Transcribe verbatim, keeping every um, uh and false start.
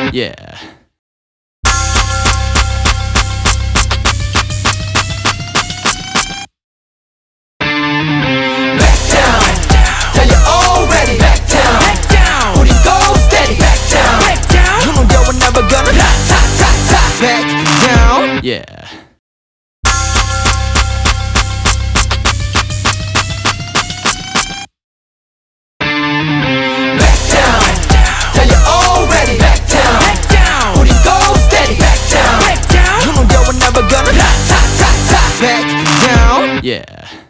Yeah. Yeah. Back down. Tell you already. Back down. Back down. Booty go steady. Back down. Back down. You know you're never gonna. Back down. Yeah.